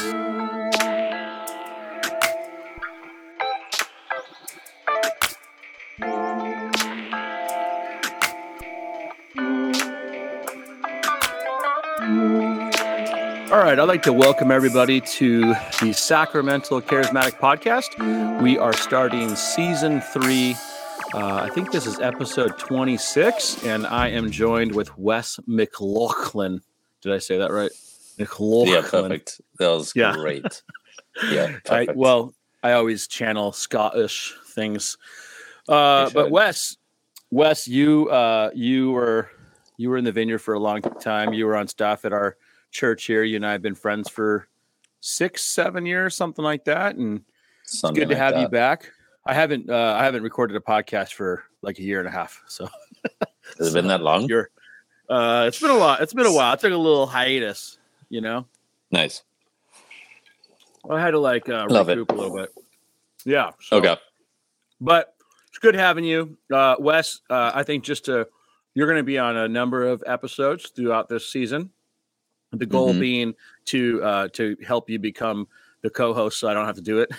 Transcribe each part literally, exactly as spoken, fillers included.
All right, I'd like to welcome everybody to the Sacramental Charismatic Podcast. We are starting season three. Uh, I think this is episode twenty-six, and I am joined with Wes McLaughlin. Did I say that right? McLaughlin. Yeah, perfect. That was yeah. great. Yeah, I, well, I always channel Scottish things. Uh, but Wes, Wes, you uh, you were you were in the vineyard for a long time. You were on staff at our church here. You and I have been friends for six, seven years, something like that, and something it's good to like have that. you back. I haven't, uh, I haven't recorded a podcast for like a year and a half. So has it been that long? You're, uh, it's been a lot. It's been a while. I took a little hiatus. You know, nice. I had to like uh, Love recoup it. a little bit. Yeah. So, Okay. But it's good having you, uh, Wes. Uh, I think just to you're going to be on a number of episodes throughout this season. The goal Mm-hmm. being to uh, to help you become the co-host, so I don't have to do it.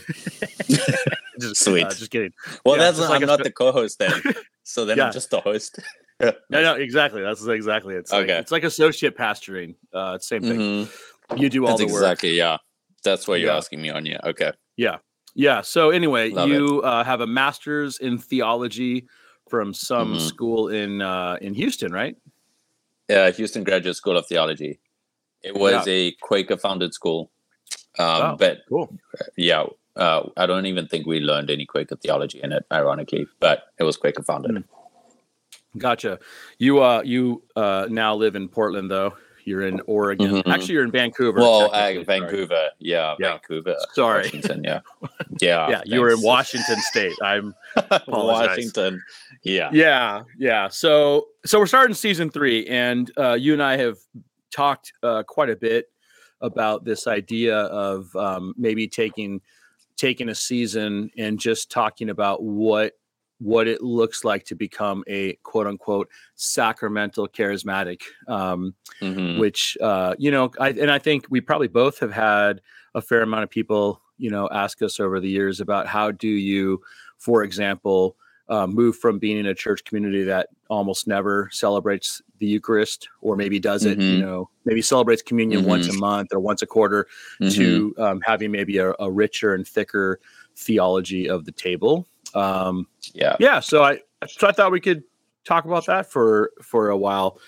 just, Sweet. Uh, just kidding. Well, Yeah, that's just I'm like not a- the co-host then. So then Yeah. I'm just the host. No, no, exactly. That's exactly it. It's like, Okay. it's like associate pastoring. Uh, it's same thing. Mhm. You do all That's the work. exactly, yeah. That's what you're Yeah. asking me on, yeah. Okay. Yeah. Yeah. So anyway, Love you uh, have a master's in theology from some Mhm. school in uh, in Houston, right? Yeah, Houston Graduate School of Theology. It was a Quaker-founded school. Um, Oh, but cool. yeah, uh, I don't even think we learned any Quaker theology in it, ironically, but it was Quaker-founded. Mm. Gotcha. You uh you uh now live in Portland though. You're in Oregon. Mhm. Actually, you're in Vancouver. Well, uh, technically. Sorry. Vancouver. Yeah, Yeah. Vancouver. Sorry. Washington, yeah. Yeah. Yeah, you were in thanks. Washington State. I'm apologize. Washington. Yeah. Yeah, yeah. So so we're starting season three, and uh, you and I have talked uh, quite a bit about this idea of um, maybe taking taking a season and just talking about what what it looks like to become a quote unquote sacramental charismatic, um, Mhm. which uh, you know, I, and I think we probably both have had a fair amount of people, you know, ask us over the years about how do you, for example, uh, move from being in a church community that almost never celebrates the Eucharist, or maybe does it, you Mhm. know, maybe celebrates communion Mhm. once a month or once a quarter, Mhm. to um, having maybe a, a richer and thicker theology of the table. Um, Yeah. yeah, so I so I thought we could talk about that for for a while.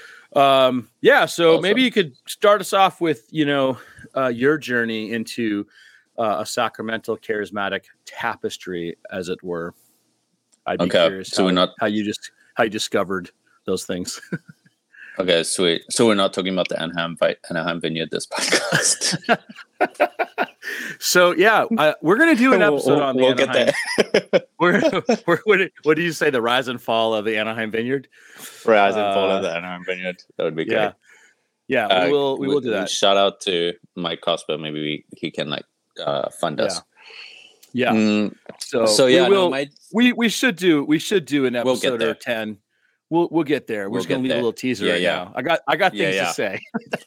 Um, yeah, so Awesome. maybe you could start us off with, you know, uh, your journey into uh, a sacramental charismatic tapestry, as it were. I'd be Okay, curious so how, we're not- how you just how you discovered those things. Okay, sweet. So we're not talking about the Anaheim, Vi- Anaheim Vineyard this podcast. So yeah, uh, we're gonna do an episode We'll- on the we'll get Anaheim. there. We're, we're, what, did, what did you say? The rise and fall of the Anaheim Vineyard? Rise and fall Uh, of the Anaheim Vineyard. That would be great. Yeah, yeah. Uh, we will we will do we- that. Shout out to Mike Cosper. Maybe we, he can like uh, fund us. Yeah. Mm, So so yeah, we will. no, my, we we should do we should do an We'll get episode there. or ten. We'll we'll get there. We're We'll just gonna get leave there. a little teaser Yeah, right yeah. now. I got I got Yeah, things yeah. to say.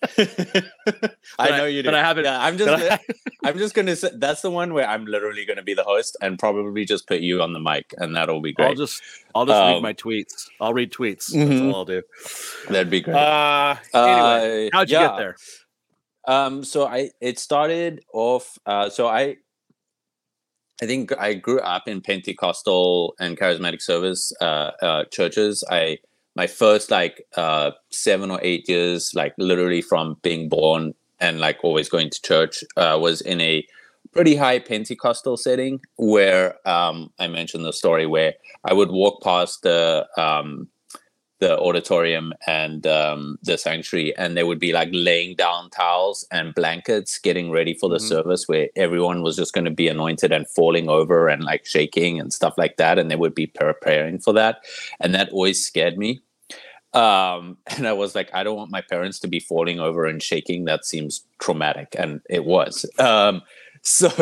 I But know I- you do. but I haven't- Yeah, I'm just. but I- I'm just gonna say that's the one where I'm literally gonna be the host and probably just put you on the mic, and that'll be great. I'll just I'll just read Um, my tweets. I'll read tweets. That's Mhm. all I'll do. That'd be great. Uh, anyway, Uh, how'd you yeah. get there? Um, so I it started off. Uh, so I, I think I grew up in Pentecostal and charismatic service uh, uh, churches. I my first like uh, seven or eight years, like literally from being born and like always going to church, uh, was in a pretty high Pentecostal setting where um, I mentioned the story where I would walk past the um, the auditorium and um, the sanctuary, and they would be like laying down towels and blankets, getting ready for the Mhm. service, where everyone was just going to be anointed and falling over and like shaking and stuff like that, and they would be preparing for that, and that always scared me. Um, and I was like, I don't want my parents to be falling over and shaking. That seems traumatic, and it was. Um, so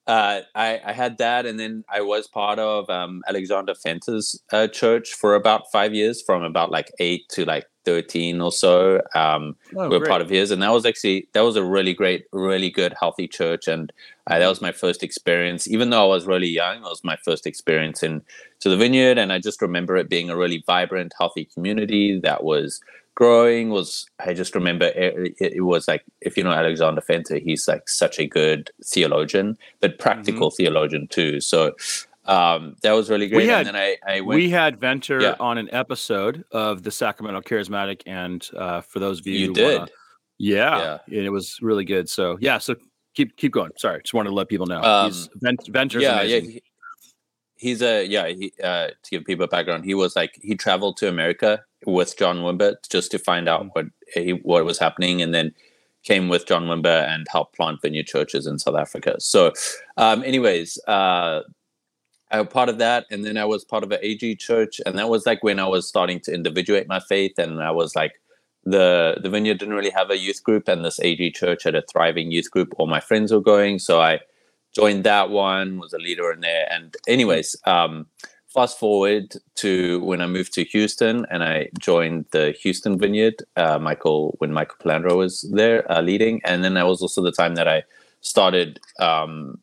uh, I, I had that, and then I was part of um, Alexander Fenter's uh, church for about five years, from about like eight to like thirteen or so. Um, Oh, we were great. part of his, and that was actually that was a really great, really good, healthy church, and uh, that was my first experience. Even though I was really young, it was my first experience in to the Vineyard, and I just remember it being a really vibrant, healthy community that was growing. Was I just remember it, it, it was like, if you know Alexander Fenter, he's like such a good theologian, but practical mm-hmm. theologian too. So um, that was really great. We had, and then I, I went, we had Venter yeah. on an episode of the Sacramento Charismatic, and uh, for those of you, you who did, wanna, yeah, yeah, and it was really good. So yeah, so keep keep going. Sorry, just wanted to let people know. Um, he's Venter's yeah, amazing. yeah. He, he's a yeah. He, uh, to give people a background, he was like he traveled to America with John Wimber just to find out what he, what was happening, and then came with John Wimber and helped plant Vineyard churches in South Africa. So, um, anyways, uh, I was part of that, and then I was part of an A G church, and that was like when I was starting to individuate my faith, and I was like, the the Vineyard didn't really have a youth group, and this A G church had a thriving youth group. All my friends were going, so I joined that one, was a leader in there, and anyways. Um, Fast forward to when I moved to Houston and I joined the Houston Vineyard, uh, Michael, when Michael Palandro was there uh, leading. And then that was also the time that I started um,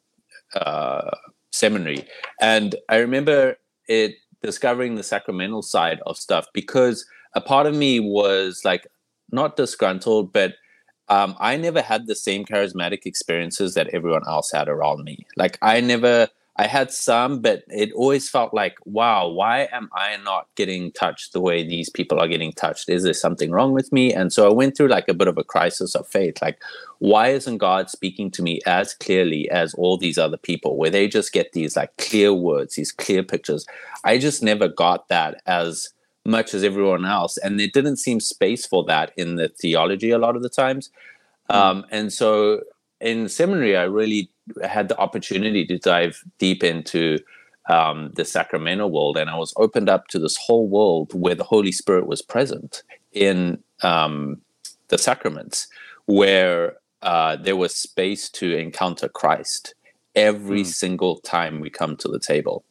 uh, seminary. And I remember it discovering the sacramental side of stuff, because a part of me was like not disgruntled, but um, I never had the same charismatic experiences that everyone else had around me. Like I never... I had some, but it always felt like, wow, why am I not getting touched the way these people are getting touched? Is there something wrong with me? And so I went through like a bit of a crisis of faith. Like, why isn't God speaking to me as clearly as all these other people, where they just get these like clear words, these clear pictures? I just never got that as much as everyone else. And there didn't seem space for that in the theology a lot of the times. Mm. Um, and so in seminary, I really had the opportunity to dive deep into um, the sacramental world, and I was opened up to this whole world where the Holy Spirit was present in um, the sacraments, where uh, there was space to encounter Christ every mm. single time we come to the table.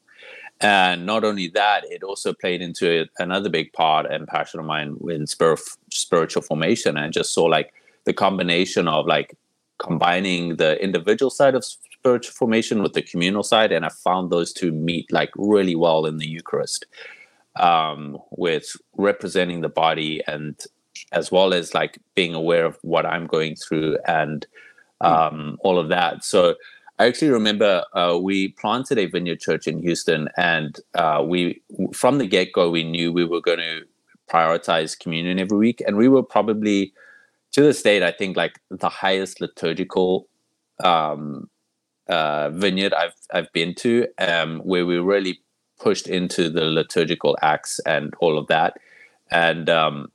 And not only that, it also played into another big part and passion of mine in spiritual formation. I just saw like the combination of like combining the individual side of spiritual formation with the communal side, and I found those two meet like really well in the Eucharist, um, with representing the body and as well as like being aware of what I'm going through and um, mm. all of that. So I actually remember uh, we planted a Vineyard church in Houston, and uh, we from the get-go we knew we were going to prioritize communion every week, and we were probably, to this date, I think like the highest liturgical um, uh, vineyard I've I've been to, um, where we really pushed into the liturgical acts and all of that, and um,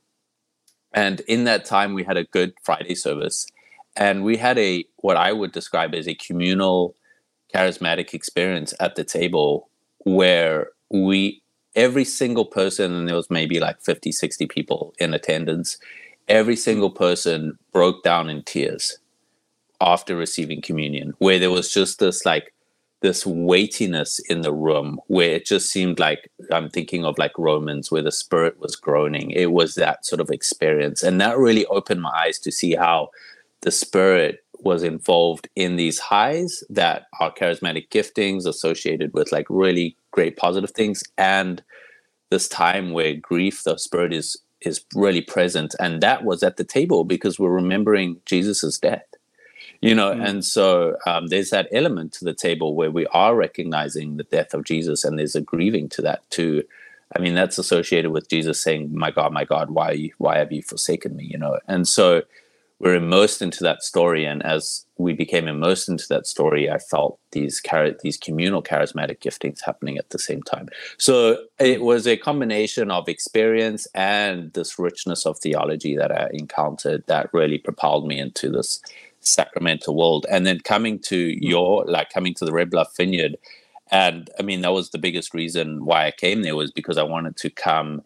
and in that time we had a Good Friday service, and we had a what I would describe as a communal, charismatic experience at the table, where we every single person, and there was maybe like fifty, sixty people in attendance. Every single person broke down in tears after receiving communion, where there was just this like this weightiness in the room, where it just seemed like, I'm thinking of like Romans, where the Spirit was groaning. It was that sort of experience. And that really opened my eyes to see how the Spirit was involved in these highs that are charismatic giftings associated with like really great positive things, and this time where grief, the Spirit is is really present. And that was at the table because we're remembering Jesus's death, you know, mm. and so um, there's that element to the table where we are recognizing the death of Jesus, and there's a grieving to that too. I mean, that's associated with Jesus saying, my God, my God, why, you, why have you forsaken me, you know? And so we're immersed into that story. And as we became immersed into that story, I felt these char- these communal charismatic giftings happening at the same time. So it was a combination of experience and this richness of theology that I encountered that really propelled me into this sacramental world. And then coming to your, like coming to the Red Bluff Vineyard. And I mean, that was the biggest reason why I came there, was because I wanted to come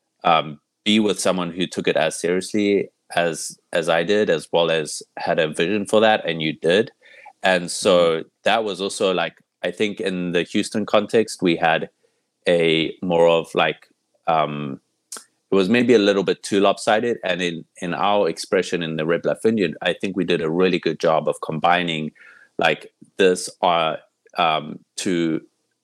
um, be with someone who took it as seriously as as I did, as well as had a vision for that, and you did. And so that was also like, I think in the Houston context, we had a more of like, um, it was maybe a little bit too lopsided. And in, in our expression in the Red Bluff Vineyard, I think we did a really good job of combining like this uh, um, to,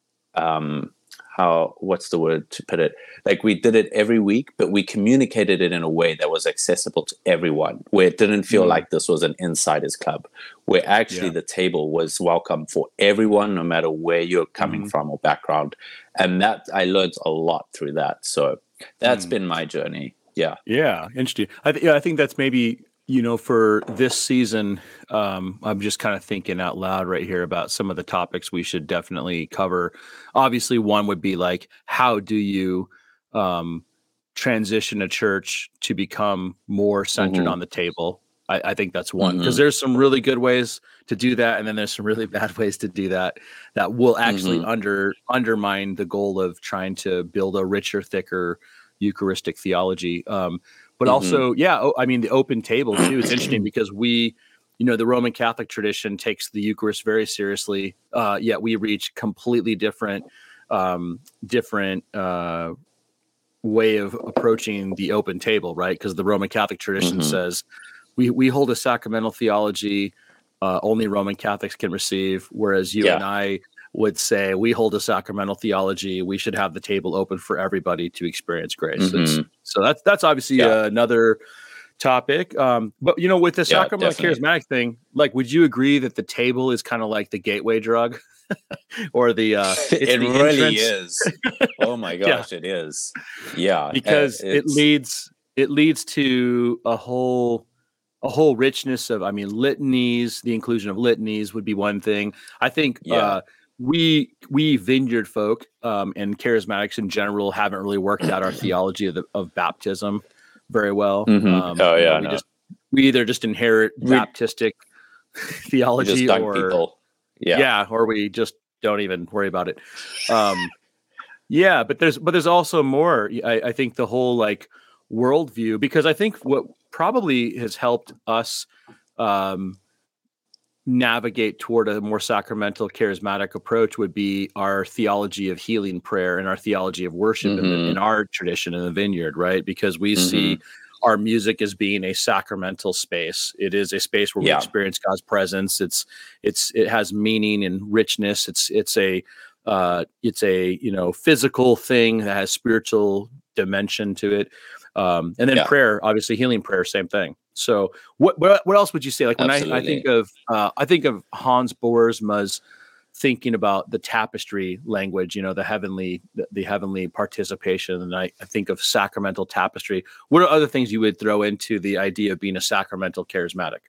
um, how, what's the word to put it? Like we did it every week, but we communicated it in a way that was accessible to everyone, where it didn't feel mm. like this was an insiders club, where actually yeah. the table was welcome for everyone, no matter where you're coming mm. from or background. And that I learned a lot through that. So that's mm. been my journey. Yeah. Yeah. Interesting. I th- yeah, I think that's maybe, you know, for this season, um, I'm just kind of thinking out loud right here about some of the topics we should definitely cover. Obviously, one would be like, how do you um, transition a church to become more centered mm-hmm. on the table? I, I think that's one, because mm-hmm. there's some really good ways to do that, and then there's some really bad ways to do that that will actually mm-hmm. under undermine the goal of trying to build a richer, thicker Eucharistic theology. Um, But mm-hmm. also, yeah, I mean, the open table, too. It's interesting because we, you know, the Roman Catholic tradition takes the Eucharist very seriously, uh, yet we reach completely different, um, different uh, way of approaching the open table, right? Because the Roman Catholic tradition mm-hmm. says we, we hold a sacramental theology, uh, only Roman Catholics can receive, whereas you yeah. and I would say we hold a sacramental theology. We should have the table open for everybody to experience grace. Mm-hmm. So that's that's obviously yeah. uh, another topic. Um, but you know, with the yeah, sacramental definitely. charismatic thing, like, would you agree that the table is kind of like the gateway drug, or the? Uh, it's it the really is. Oh my gosh, yeah. it is. Yeah, because uh, it leads it leads to a whole. A whole richness of, I mean, litanies. The inclusion of litanies would be one thing. I think. Yeah. Uh, We we vineyard folk um, and charismatics in general haven't really worked out our theology of, the, of baptism very well. Mm-hmm. Um, oh yeah, we, no. just, we either just inherit we, Baptistic theology, just or people. Yeah, yeah, or we just don't even worry about it. Um, yeah, but there's but there's also more. I, I think the whole like worldview, because I think what probably has helped us. Um, navigate toward a more sacramental charismatic approach would be our theology of healing prayer and our theology of worship mm-hmm. in, the, in our tradition in the Vineyard, right? Because we mm-hmm. see our music as being a sacramental space. It is a space where yeah. we experience God's presence. It's it's it has meaning and richness. It's it's a uh, it's a you know physical thing that has spiritual dimension to it. Um, and then yeah. prayer, obviously healing prayer, same thing. So what, what, what else would you say? Like when I, I think of, uh, I think of Hans Boersma's thinking about the tapestry language, you know, the heavenly, the, the heavenly participation. And I, I think of sacramental tapestry. What are other things you would throw into the idea of being a sacramental charismatic?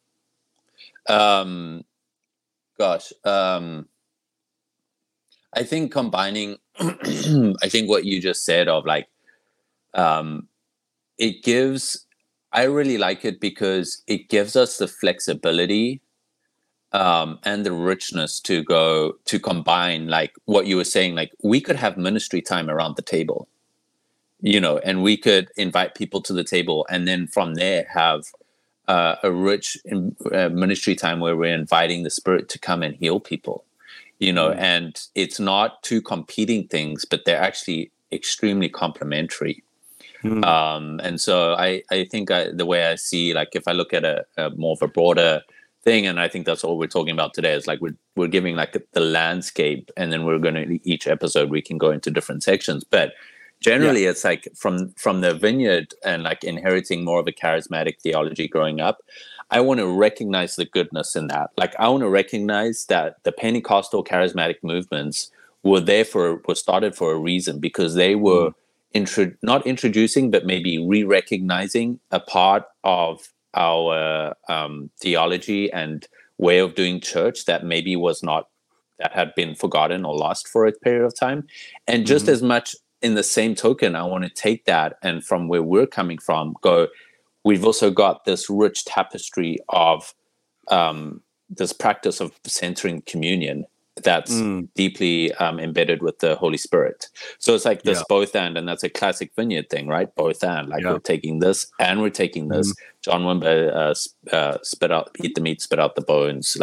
Um, gosh, um, I think combining, I think what you just said of like, um, it gives, I really like it because it gives us the flexibility um, and the richness to go to combine, like what you were saying, like we could have ministry time around the table, you know, and we could invite people to the table, and then from there have uh, a rich in, uh, ministry time where we're inviting the Spirit to come and heal people, you know, mm-hmm. and it's not two competing things, but they're actually extremely complementary. Mm. Um, and so I, I think I, the way I see, like, if I look at a, a more of a broader thing, and I think that's all we're talking about today, is like we're we're giving like the landscape, and then we're going to each episode we can go into different sections. But generally, yeah. it's like from from the Vineyard and like inheriting more of a charismatic theology growing up, I want to recognize the goodness in that. Like I want to recognize that the Pentecostal charismatic movements were there for were started for a reason, because they were. Mm. Intro, not introducing, but maybe re-recognizing a part of our um, theology and way of doing church that maybe was not, that had been forgotten or lost for a period of time. And just mm-hmm. as much in the same token, I want to take that and from where we're coming from, go, we've also got this rich tapestry of um, this practice of centering communion that's mm. deeply um, embedded with the Holy Spirit. So it's like this yeah. both and, and that's a classic Vineyard thing, right? Both and, like yeah. we're taking this and we're taking this. Mm. John Wimber uh, uh, spit out, eat the meat, spit out the bones. Like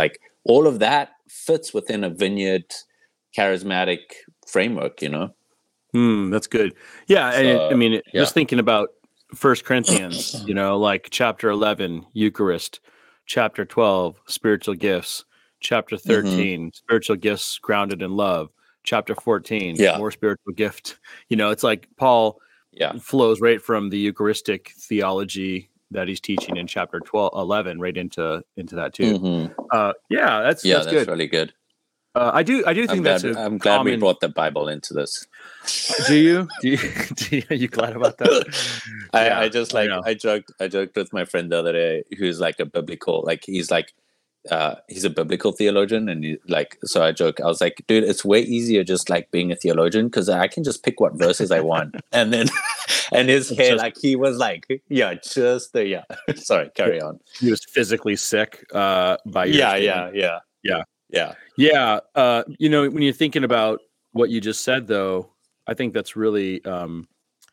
all of that fits within a Vineyard charismatic framework, you know. Hmm, that's good. Yeah, So, and, I mean, yeah. just thinking about First Corinthians, you know, like chapter eleven, Eucharist, chapter twelve, spiritual gifts, chapter thirteen, mm-hmm. spiritual gifts grounded in love, chapter fourteen, yeah. more spiritual gift. You know, it's like Paul yeah. flows right from the Eucharistic theology that he's teaching in chapter twelve, eleven, right into into that too. Mm-hmm. Uh, yeah, that's yeah, that's, that's good. really good. Uh, I do I do think I'm that's glad, a I'm glad common... we brought the Bible into this. Do you? Do you? Do you are you glad about that? I, yeah, I just like I, I joked I joked with my friend the other day who's like a biblical like he's like uh he's a biblical theologian, and he, like so I joke I was like, dude, it's way easier just like being a theologian because I can just pick what verses I want. And then and his head just, like he was like yeah just the yeah sorry carry on he was physically sick uh by your yeah statement. yeah yeah yeah yeah yeah uh you know, when you're thinking about what you just said, though, I think that's really um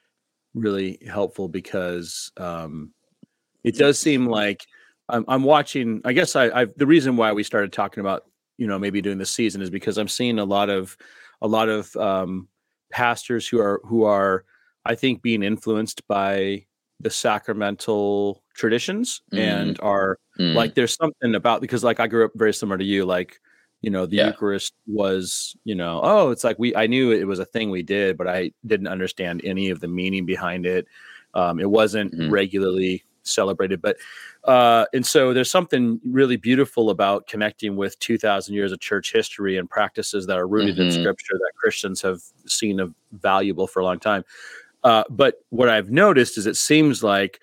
really helpful because um it does seem like I'm, I'm watching. I guess I, I've the reason why we started talking about, you know, maybe doing this season is because I'm seeing a lot of a lot of um, pastors who are who are I think being influenced by the sacramental traditions mm. and are mm. like there's something about because like I grew up very similar to you, like, you know, the yeah. Eucharist was, you know, oh, it's like we I knew it was a thing we did, but I didn't understand any of the meaning behind it. Um, it wasn't mm. regularly celebrated, but uh and so there's something really beautiful about connecting with two thousand years of church history and practices that are rooted mm-hmm. in scripture that Christians have seen as valuable for a long time. Uh but what I've noticed is it seems like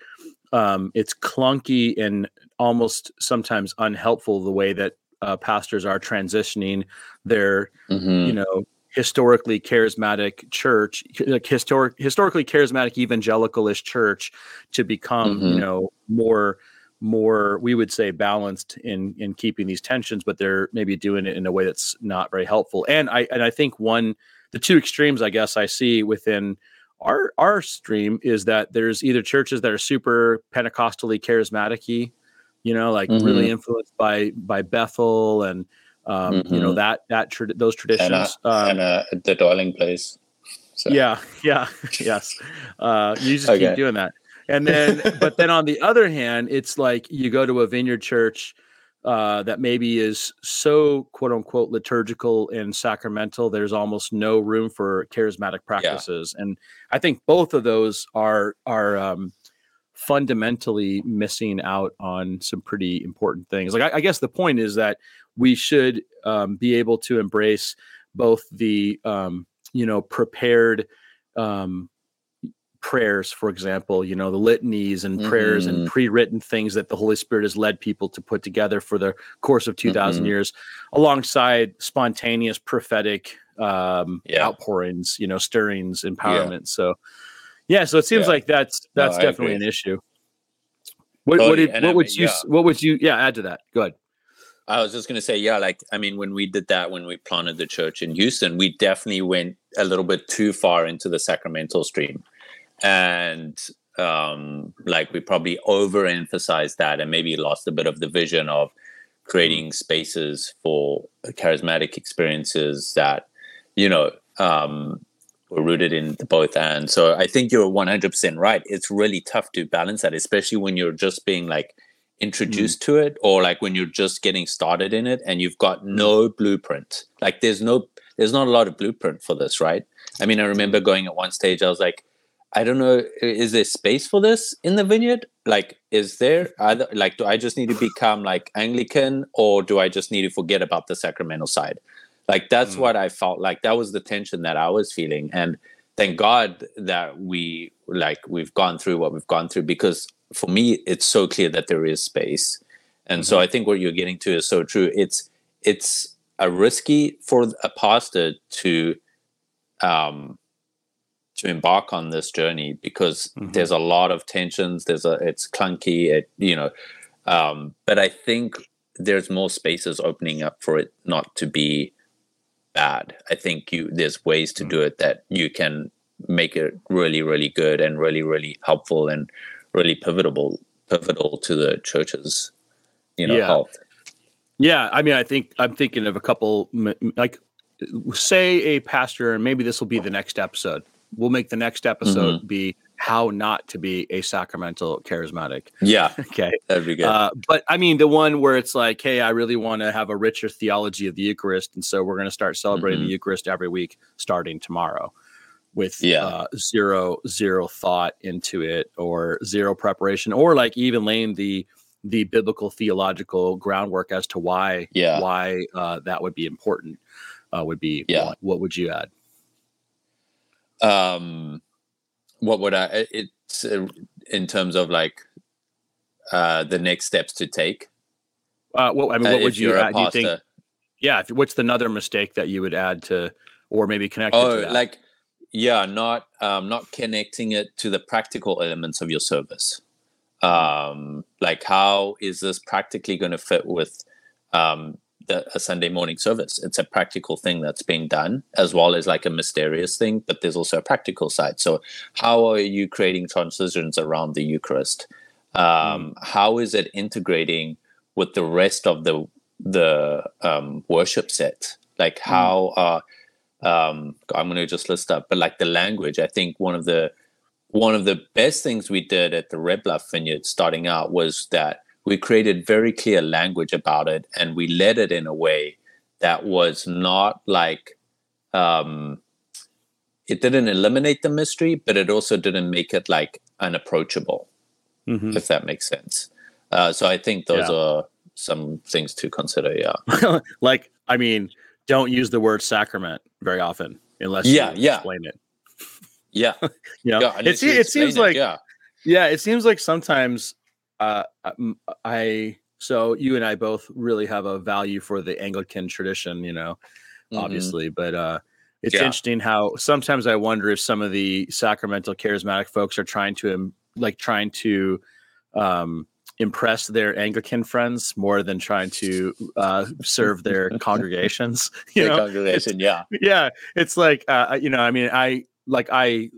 um it's clunky and almost sometimes unhelpful the way that uh pastors are transitioning their mm-hmm. you know historically charismatic church, like historic, historically charismatic evangelicalish church, to become, mm-hmm. you know, more, more, we would say balanced in in keeping these tensions, but they're maybe doing it in a way that's not very helpful. And I and I think one, the two extremes, I guess, I see within our our stream is that there's either churches that are super Pentecostally charismatic-y, you know, like mm-hmm. really influenced by by Bethel and Um, mm-hmm. you know, that, that, tra- those traditions, and, uh, um, and uh, the dwelling place. So. Yeah. Yeah. Yes. Uh, you just okay. keep doing that. And then, but then on the other hand, it's like you go to a Vineyard church, uh, that maybe is so quote unquote liturgical and sacramental. There's almost no room for charismatic practices. Yeah. And I think both of those are, are, um, fundamentally missing out on some pretty important things. Like, I, I guess the point is that we should um, be able to embrace both the, um, you know, prepared um, prayers, for example, you know, the litanies and mm-hmm. prayers and pre-written things that the Holy Spirit has led people to put together for the course of two thousand mm-hmm. years, alongside spontaneous prophetic um, yeah. outpourings, you know, stirrings, empowerment. Yeah. So, yeah, so it seems yeah. like that's that's no, definitely an issue. What, totally. what, did, what I would mean, you? Yeah. What would you? Yeah, add to that. Go ahead. I was just going to say, yeah, like, I mean, when we did that, when we planted the church in Houston, we definitely went a little bit too far into the sacramental stream. And um, like, we probably overemphasized that and maybe lost a bit of the vision of creating spaces for charismatic experiences that, you know, um, were rooted in both. And so I think you're one hundred percent right. It's really tough to balance that, especially when you're just being like, introduced mm. to it, or like when you're just getting started in it and you've got no blueprint. Like there's no there's not a lot of blueprint for this, right? I mean, I remember going at one stage, I was like, I don't know, is there space for this in the Vineyard? Like, is there either, like, do I just need to become like Anglican, or do I just need to forget about the sacramental side? Like, that's mm. what I felt like. That was the tension that I was feeling. And thank God that we like we've gone through what we've gone through, because for me, it's so clear that there is space. And mm-hmm. so I think what you're getting to is so true. It's it's a risky for a pastor to um, to embark on this journey, because mm-hmm. there's a lot of tensions. There's a it's clunky, it, you know. Um, but I think there's more spaces opening up for it not to be bad. I think you there's ways to mm-hmm. do it that you can make it really, really good and really, really helpful and really pivotal pivotal to the church's, you know, yeah. health. Yeah, I mean, I think I'm thinking of a couple, like, say a pastor, and maybe this will be the next episode. We'll make the next episode mm-hmm. be how not to be a sacramental charismatic. Yeah. Okay. That'd be good. Uh, but I mean, the one where it's like, hey, I really want to have a richer theology of the Eucharist. And so we're going to start celebrating mm-hmm. the Eucharist every week starting tomorrow with yeah. uh, zero, zero thought into it or zero preparation, or like even laying the the biblical theological groundwork as to why yeah. why uh, that would be important uh, would be yeah. what, what would you add? Um, what would I? It's uh, in terms of like uh, the next steps to take. Uh, well, I mean, what uh, would you add? Do you think? Yeah. If, what's another mistake that you would add to, or maybe connect? Oh, to that? like yeah, not um, not connecting it to the practical elements of your service. Um, like how is this practically going to fit with um, the, a Sunday morning service? It's a practical thing that's being done as well as like a mysterious thing, but there's also a practical side. So how are you creating transitions around the Eucharist? Um, mm. How is it integrating with the rest of the the um, worship set? Like how mm. uh, um, I'm going to just list up, but like the language, I think one of the One of the best things we did at the Red Bluff Vineyard starting out was that we created very clear language about it, and we led it in a way that was not like, um, it didn't eliminate the mystery, but it also didn't make it like unapproachable, mm-hmm. if that makes sense. Uh, so I think those yeah. are some things to consider, yeah. Like, I mean, don't use the word sacrament very often unless yeah, you yeah. explain it. Yeah, you know, yeah, it, it seems it, like, yeah. yeah, it seems like sometimes uh, I, so you and I both really have a value for the Anglican tradition, you know, mm-hmm. obviously, but uh, it's yeah. interesting how sometimes I wonder if some of the sacramental charismatic folks are trying to, um, like trying to um, impress their Anglican friends more than trying to uh, serve their congregations. You the know? congregation, it's, yeah. Yeah, it's like, uh, you know, I mean, I, Like I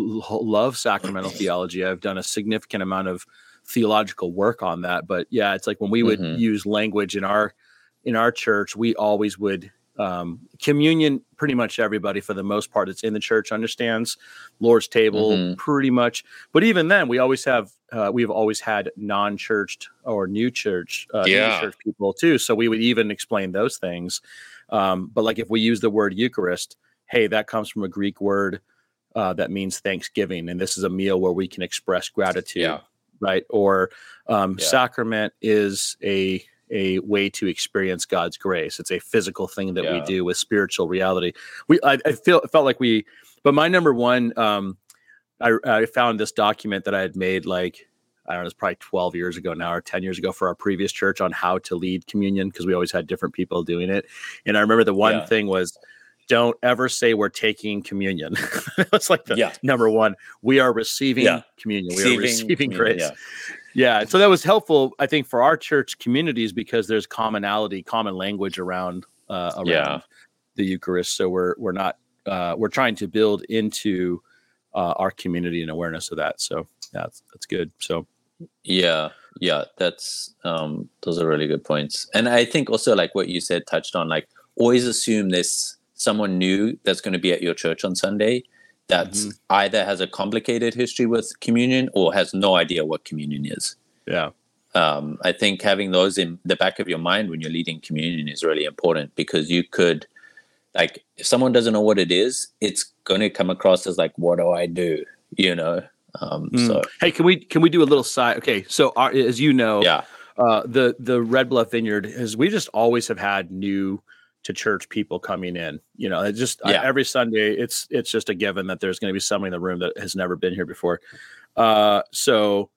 love sacramental theology. I've done a significant amount of theological work on that. But yeah, it's like when we would mm-hmm. use language in our in our church, we always would um, communion. Pretty much everybody, for the most part, that's in the church understands Lord's table mm-hmm. pretty much. But even then, we always have uh, we've always had non-churched or new church uh, yeah. new church people too. So we would even explain those things. Um, but like if we use the word Eucharist, hey, that comes from a Greek word. Uh, that means thanksgiving, and this is a meal where we can express gratitude, yeah. right? Or um, yeah. sacrament is a a way to experience God's grace. It's a physical thing that yeah. we do with spiritual reality. We, I, I feel felt like we, but my number one, um, I, I found this document that I had made like I don't know, it's probably twelve years ago now or ten years ago for our previous church on how to lead communion because we always had different people doing it, and I remember the one yeah. thing was. Don't ever say we're taking communion. That's like the yeah. number one. We are receiving yeah. communion. We receiving are receiving grace. Yeah. yeah. So that was helpful, I think, for our church communities because there's commonality, common language around uh, around yeah. the Eucharist. So we're we're not uh, we're trying to build into uh, our community and awareness of that. So that's that's good. So yeah, yeah, that's um, those are really good points. And I think also like what you said touched on, like always assume this. Someone new that's going to be at your church on Sunday that's mm-hmm. either has a complicated history with communion or has no idea what communion is. Yeah. Um, I think having those in the back of your mind when you're leading communion is really important because you could, like, if someone doesn't know what it is, it's going to come across as like, what do I do? You know? Um, mm. So, hey, can we, can we do a little side? Okay. So our, as you know, yeah. uh, the, the Red Bluff Vineyard is, we just always have had new to church people coming in, you know, it just yeah. uh, every Sunday, it's, it's just a given that there's going to be somebody in the room that has never been here before. Uh, so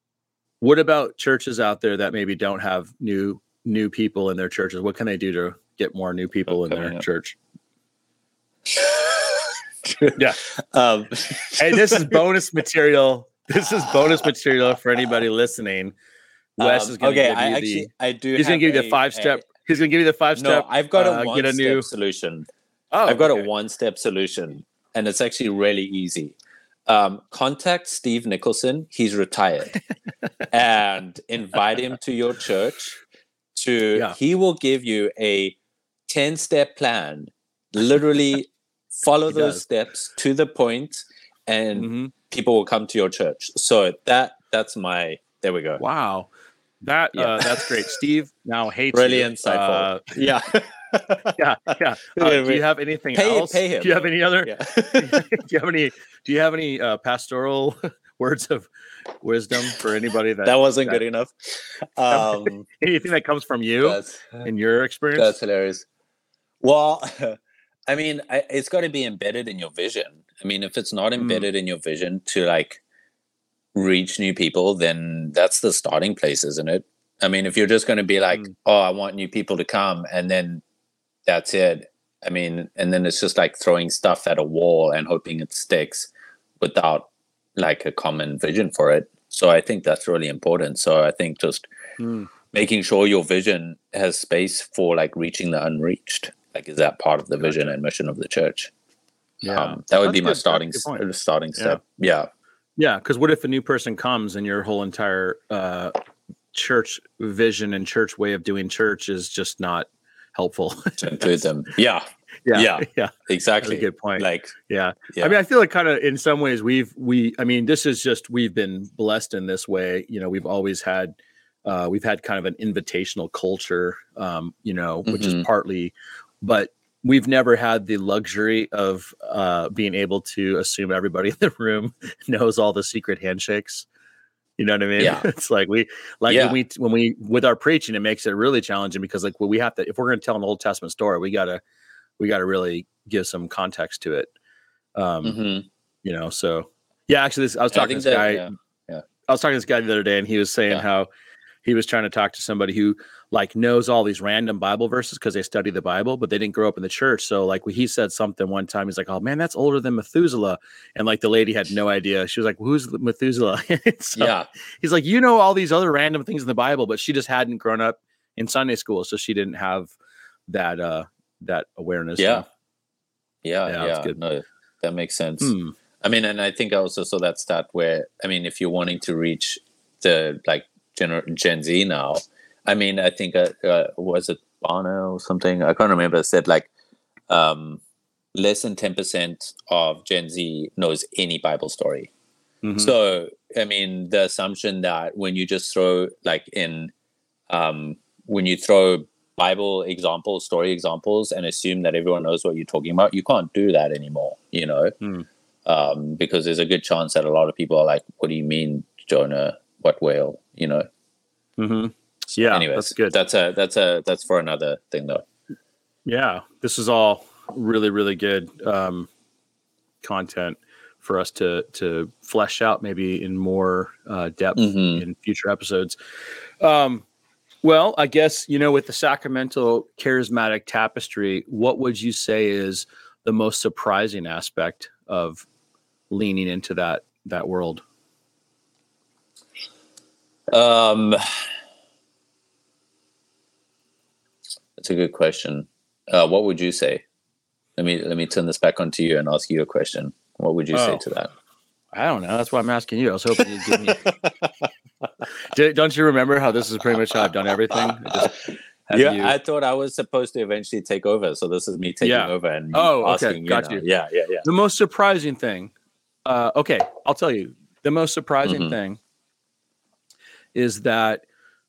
what about churches out there that maybe don't have new, new people in their churches? What can they do to get more new people okay, in their yeah. church? yeah. Um, hey, this is bonus material. This is bonus material for anybody listening. Wes um, is going to okay, give you I the, actually, I do he's going to give you the five a, step. He's going to give you the five step. No, I've got a uh, one get a step new solution. Oh, I've got okay. a one step solution, and it's actually really easy. Um, contact Steve Nicholson. He's retired, and invite him to your church to Yeah. he will give you a ten-step plan, literally follow He those does. steps to the point, and Mm-hmm. people will come to your church. So that that's my there we go. Wow. That Yeah. uh, that's great. Steve now hates Really you. insightful. Uh, yeah. yeah, yeah. Uh, do you have anything Pay- else? pay him, do you have though. any other? Yeah. do you have any? Do you have any uh, pastoral words of wisdom for anybody that that wasn't that, good enough. Um, anything that comes from you that's in your experience? that's hilarious. Well, I mean, I, it's got to be embedded in your vision. I mean, if it's not embedded mm. in your vision to like reach new people, then that's the starting place, isn't it? I mean, if you're just going to be like, mm. oh, I want new people to come, and then that's it. I mean, and then it's just like throwing stuff at a wall and hoping it sticks without like a common vision for it. So I think that's really important. So I think just mm. making sure your vision has space for like reaching the unreached. Like, is that part of the vision gotcha. and mission of the church? Yeah, um, that would that's be my good. starting starting step. Yeah, yeah. Because yeah, what if a new person comes and your whole entire uh, church vision and church way of doing church is just not helpful to include them? Yeah, yeah, yeah, yeah. Exactly. That's a good point. Like, yeah. yeah. I mean, I feel like kind of in some ways we've we. I mean, this is just we've been blessed in this way. You know, we've always had. Uh, we've had kind of an invitational culture, um, you know, which mm-hmm. is partly, but we've never had the luxury of uh, being able to assume everybody in the room knows all the secret handshakes. You know what I mean? Yeah. It's like we, like yeah. when we, when we, with our preaching, it makes it really challenging because like, well, we have to, if we're going to tell an Old Testament story, we gotta, we gotta really give some context to it. Um, mm-hmm. You know, so yeah, actually this, I was talking to this that, guy, yeah. Yeah. I was talking to this guy the other day and he was saying yeah. how he was trying to talk to somebody who like knows all these random Bible verses because they study the Bible, but they didn't grow up in the church. So like he said something one time, he's like, oh man, that's older than Methuselah. And like the lady had no idea. She was like, who's Methuselah? So yeah. He's like, you know, all these other random things in the Bible, but she just hadn't grown up in Sunday school. So she didn't have that, uh, that awareness. Yeah. Yeah. Yeah. yeah. Good. No, that makes sense. Hmm. I mean, and I think also saw that stat where, I mean, if you're wanting to reach the like Gen, Gen Z now, I mean, I think, uh, uh, was it Barna or something? I can't remember. Said like um, less than ten percent of Gen Z knows any Bible story. Mm-hmm. So, I mean, the assumption that when you just throw like in, um, when you throw Bible examples, story examples, and assume that everyone knows what you're talking about, you can't do that anymore, you know, mm. um, because there's a good chance that a lot of people are like, what do you mean, Jonah? What whale? You know? Mm-hmm. Yeah, anyways, that's good. That's a that's a that's for another thing, though. Yeah, this is all really really good um, content for us to to flesh out maybe in more uh, depth mm-hmm. in future episodes. Um, well, I guess you know with the Sacramento charismatic tapestry, what would you say is the most surprising aspect of leaning into that that world? Um. That's a good question. Uh, what would you say? Let me let me turn this back onto you and ask you a question. What would you oh, say to that? I don't know. That's why I'm asking you. I was hoping you'd give me. Did, don't you remember how this is pretty much how I've done everything? Just yeah, you... I thought I was supposed to eventually take over, so this is me taking yeah. over and oh, asking okay, you. Got now. you. Yeah, yeah, yeah. The most surprising thing. Uh, okay, I'll tell you. The most surprising mm-hmm. thing is that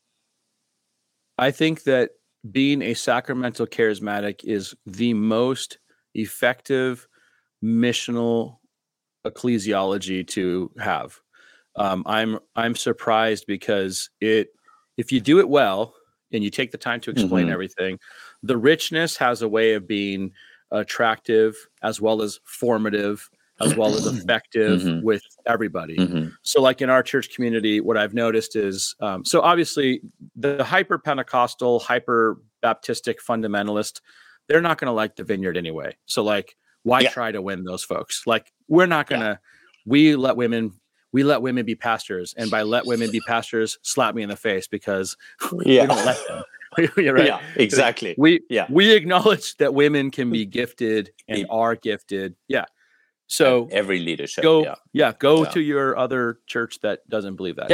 I think that being a Sacramento charismatic is the most effective missional ecclesiology to have. Um, I'm I'm surprised because it if you do it well and you take the time to explain mm-hmm. everything, the richness has a way of being attractive as well as formative as well as effective mm-hmm. with everybody. Mm-hmm. So like in our church community, what I've noticed is, um, so obviously the hyper Pentecostal, hyper Baptistic fundamentalist, they're not going to like the Vineyard anyway. So like, why yeah. try to win those folks? Like we're not going to, yeah. we let women, we let women be pastors. And by let women be pastors, slap me in the face because yeah. we don't let them. Right? Yeah, exactly. We, yeah. we acknowledge that women can be gifted and are gifted. Yeah. So every leadership, go, yeah, yeah, go yeah. to your other church that doesn't believe that. Yeah,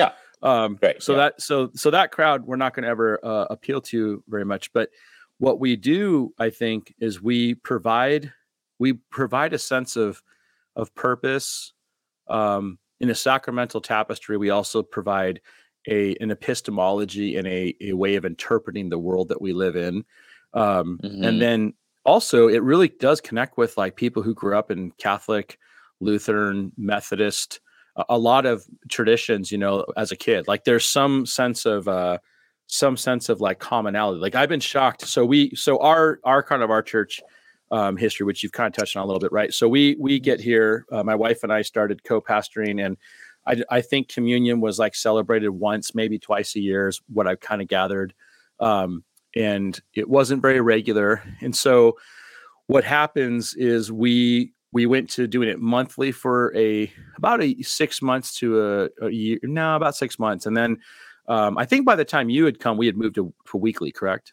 Um, Great. so yeah. that so so that crowd we're not going to ever uh, appeal to very much. But what we do, I think, is we provide we provide a sense of of purpose. Um, in a sacramental tapestry, we also provide a an epistemology and a a way of interpreting the world that we live in. Um, Mm-hmm. And then also, it really does connect with like people who grew up in Catholic, Lutheran, Methodist, a, a lot of traditions. You know, as a kid, like there's some sense of uh, some sense of like commonality. Like I've been shocked. So we so our our kind of our church um, history, which you've kind of touched on a little bit, right? So we we get here. Uh, my wife and I started co-pastoring, and I, I think communion was like celebrated once, maybe twice a year, is what I've kind of gathered, um, and it wasn't very regular. And so what happens is we we went to doing it monthly for a about a six months to a, a year. No, about six months, and then um, I think by the time you had come, we had moved to, to weekly, correct?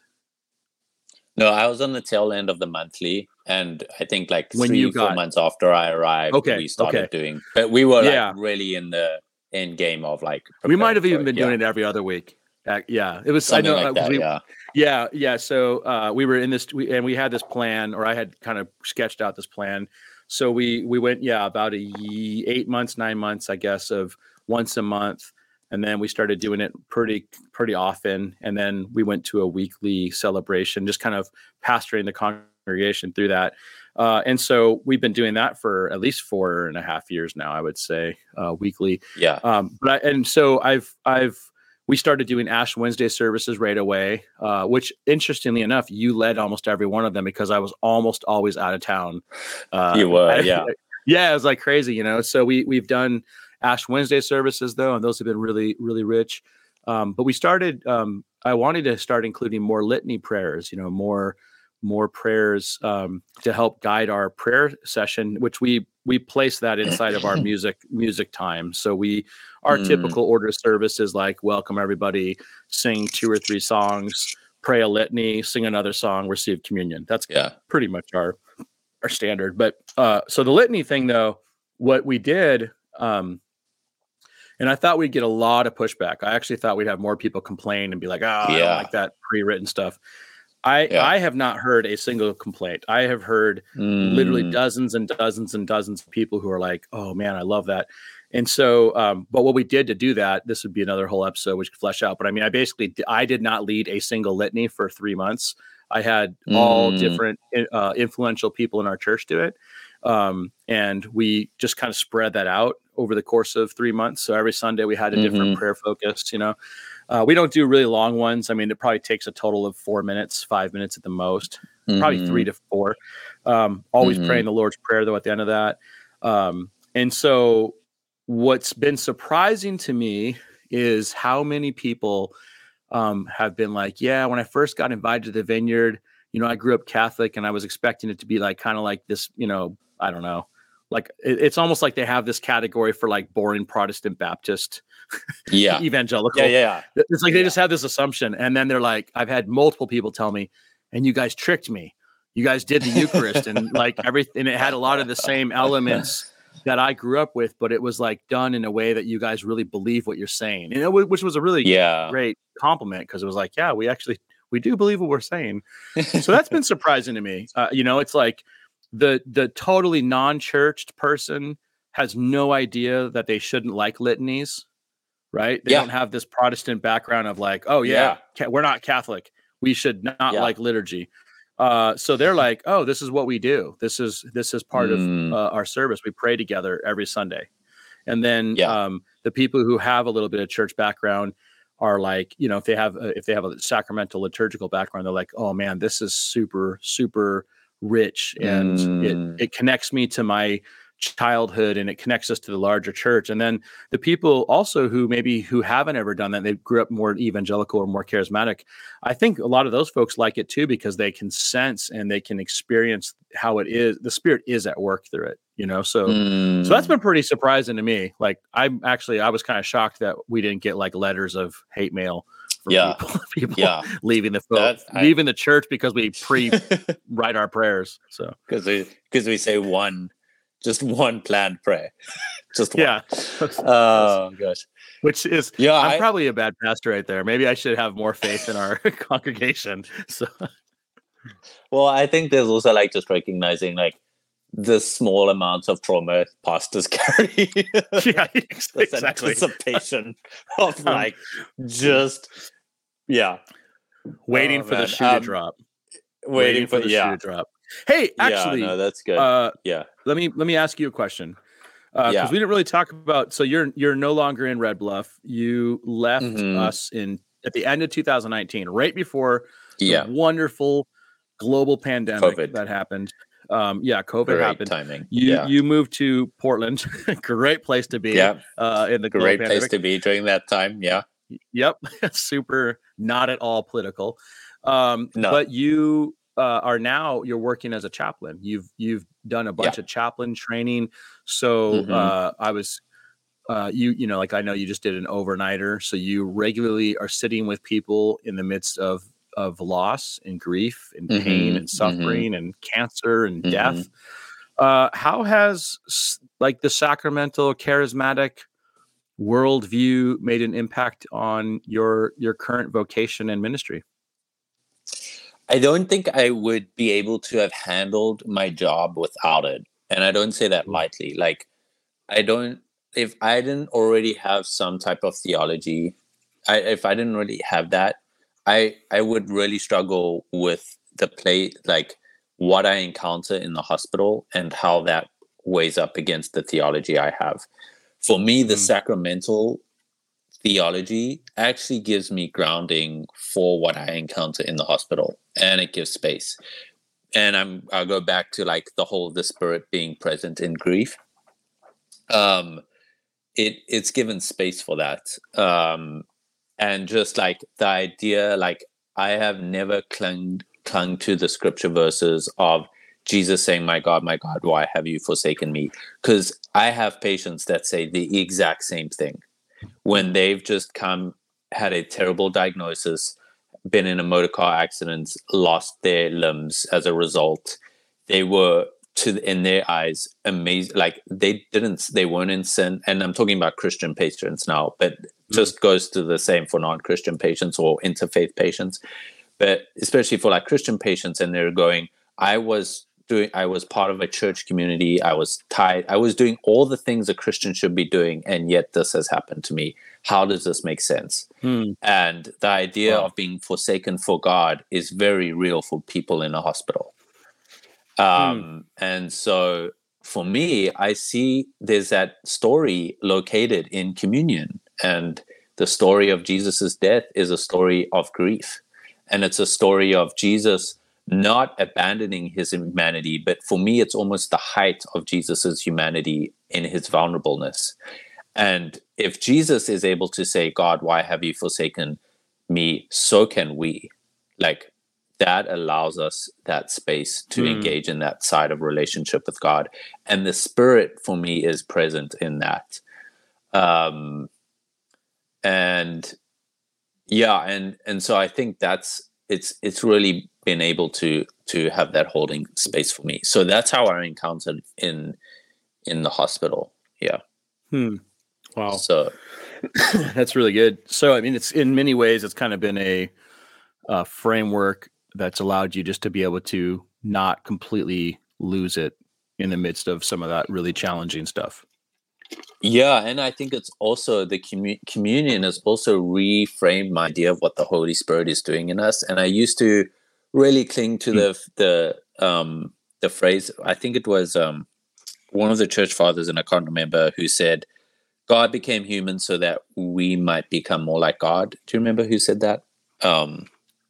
No, I was on the tail end of the monthly, and I think like When three, you four got- months after I arrived, Okay, we started okay. doing. But we were Yeah. like really in the end game of like. We might have preparing even for been it, doing yeah. it every other week. Uh, yeah, it was Something I know, like uh, that. we- yeah. Yeah, yeah. So uh, we were in this, we, and we had this plan, or I had kind of sketched out this plan. So we we went, yeah, about a ye- eight months, nine months, I guess, of once a month, and then we started doing it pretty pretty often, and then we went to a weekly celebration, just kind of pastoring the congregation through that. Uh, and so we've been doing that for at least four and a half years now, I would say, uh, weekly. Yeah. Um, but I, and so I've I've we started doing Ash Wednesday services right away, uh, which interestingly enough, you led almost every one of them because I was almost always out of town. Uh, You were, I- yeah. yeah, it was like crazy, you know. So we we've done Ash Wednesday services though, and those have been really really rich. Um, but we started. Um, I wanted to start including more litany prayers, you know, more more prayers um, to help guide our prayer session, which we we place that inside of our music music time. So we our Mm. typical order of service is like welcome everybody, sing two or three songs, pray a litany, sing another song, receive communion. That's Yeah. pretty much our our standard. But uh, so the litany thing though, what we did. Um, and I thought we'd get a lot of pushback. I actually thought we'd have more people complain and be like, "Oh, I don't Yeah. like that pre-written stuff." I Yeah. I have not heard a single complaint. I have heard literally Mm. dozens and dozens and dozens of people who are like, "Oh man, I love that." And so, um, but what we did to do that, this would be another whole episode which could flesh out. But I mean, I basically I did not lead a single litany for three months. I had all Mm. different uh, influential people in our church do it, um, and we just kind of spread that out over the course of three months. So every Sunday we had a different Mhm. prayer focus. You know, uh, we don't do really long ones. I mean, it probably takes a total of four minutes, five minutes at the most, probably Mhm. three to four. Um, always Mhm. praying the Lord's Prayer though at the end of that. Um, and so, what's been surprising to me is how many people um, have been like, yeah, when I first got invited to the Vineyard, you know, I grew up Catholic and I was expecting it to be like kind of like this, you know, I don't know, like it, it's almost like they have this category for like boring Protestant Baptist Yeah. evangelical. Yeah. Yeah. Yeah. It's like they Yeah. just have this assumption. And then they're like, I've had multiple people tell me, and you guys tricked me. You guys did the Eucharist and like everything. It had a lot of the same elements that I grew up with, but it was like done in a way that you guys really believe what you're saying. And it, w- which was a really Yeah. great compliment because it was like, yeah, we actually, we do believe what we're saying. So that's been surprising to me. Uh, you know, it's like the, the totally non-churched person has no idea that they shouldn't like litanies, right? They Yeah. don't have this Protestant background of like, oh yeah, ca- we're not Catholic. We should not Yeah. like liturgy. Uh, so they're like, oh, this is what we do. This is, this is part Mm. of uh, our service. We pray together every Sunday. And then Yeah. um, the people who have a little bit of church background are like, you know, if they have, a, if they have a sacramental liturgical background, they're like, oh man, this is super, super rich. And Mm. it, it connects me to my childhood and it connects us to the larger church. And then the people also who maybe who haven't ever done that, they grew up more evangelical or more charismatic. I think a lot of those folks like it too, because they can sense and they can experience how it is. The Spirit is at work through it, you know? So, Mm. so that's been pretty surprising to me. Like I'm actually, I was kind of shocked that we didn't get like letters of hate mail from Yeah. people, people Yeah. leaving the, fo- That- I- leaving the church because we pre write our prayers. So Because we because we say one, just one planned prayer, just one. yeah. Oh gosh, which is Yeah, I'm I, probably a bad pastor right there. Maybe I should have more faith in our congregation. So, well, I think there's also like just recognizing like the small amounts of trauma pastors carry. yeah, This exactly. anticipation of Um, like just yeah, Waiting Oh, for the man. shoe to Um, drop. waiting, for, the yeah, shoe to drop. Hey, yeah. actually, No, that's good. uh, yeah, let me let me ask you a question. Because yeah. we didn't really talk about. So you're you're no longer in Red Bluff. You left Mhm. us in at the end of two thousand nineteen, right before the Yeah, wonderful global pandemic COVID. that happened. Um, yeah, COVID great happened. timing. You yeah, you moved to Portland. Great place to be. yeah. Uh, in the global Great place pandemic. to be during that time. Yeah. Yep, super not at all political. Um, No. But you uh, are now you're working as a chaplain. You've you've done a bunch Yeah. of chaplain training. So Mhm. uh, I was uh, you you know like I know you just did an overnighter. So you regularly are sitting with people in the midst of of loss and grief and pain Mhm. and suffering and cancer and Mhm. death. Uh, how has s- like the sacramental charismatic worldview made an impact on your your current vocation and ministry? I don't think I would be able to have handled my job without it. And I don't say that Cool. lightly. Like, I don't, if I didn't already have some type of theology, I, if I didn't really have that, I, I would really struggle with the play, like what I encounter in the hospital and how that weighs up against the theology I have. For me, the Mm. sacramental theology actually gives me grounding for what I encounter in the hospital, and it gives space. And I'm I'll go back to like the whole the spirit being present in grief. Um, it it's given space for that, um, and just like the idea, like I have never clung clung to the scripture verses of Jesus saying, "My God, my God, why have you forsaken me?" Because I have patients that say the exact same thing when they've just come had a terrible diagnosis, been in a motor car accident, lost their limbs as a result. They were, to in their eyes, amazing. Like they didn't, they weren't in sin. And I'm talking about Christian patients now, but just goes to the same for non-Christian patients or interfaith patients. But especially for like Christian patients, and they're going, I was doing, I was part of a church community. I was tied. I was doing all the things a Christian should be doing, and yet this has happened to me. How does this make sense? Hmm. And the idea Wow. of being forsaken for God is very real for people in a hospital. Um, and so for me, I see there's that story located in communion, and the story of Jesus's death is a story of grief. And it's a story of Jesus not abandoning his humanity, but for me, it's almost the height of Jesus's humanity in his vulnerableness. And if Jesus is able to say, God, why have you forsaken me? So can we. Like, that allows us that space to Hmm. engage in that side of relationship with God. And the Spirit, for me, is present in that. Um, and yeah, and and so I think that's it's it's really been able to to have that holding space for me. So that's how I encountered in in the hospital. Yeah. Hmm. Wow. So That's really good. So, I mean, it's in many ways, it's kind of been a, a framework that's allowed you just to be able to not completely lose it in the midst of some of that really challenging stuff. yeah, and I think it's also the commu- communion has also reframed my idea of what the Holy Spirit is doing in us. And I used to really cling to the the um, the phrase. I think it was um, one of the church fathers, and I can't remember who said, "God became human so that we might become more like God." Do you remember who said that? Um,